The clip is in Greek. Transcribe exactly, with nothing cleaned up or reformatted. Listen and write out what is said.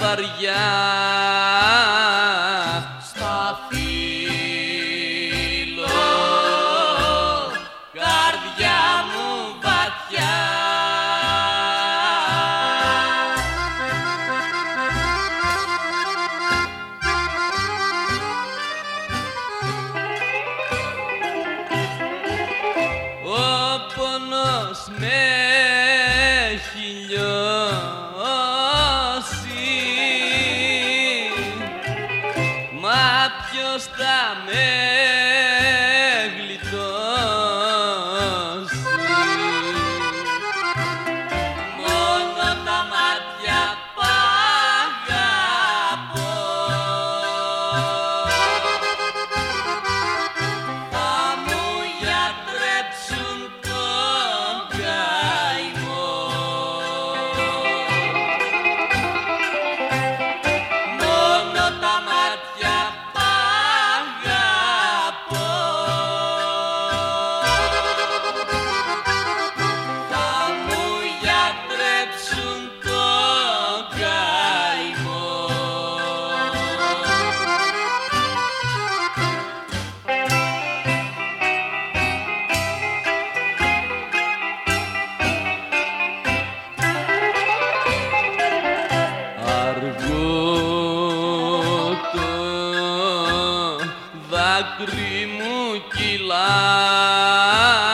καθαριά στα φύλλο, καρδιά μου βαθιά. Ο πόνος με έχει λιώσει, μα ποιος θα με γλιτώσει. Μόνο τα μάτια π' αγαπώ, θα μου γιατρέψουν τον καημό. Μόνο τα μάτια π' αγαπώ, θα μου γιατρέψουν τον καημό. Αργό το δάκρυ μου κυλά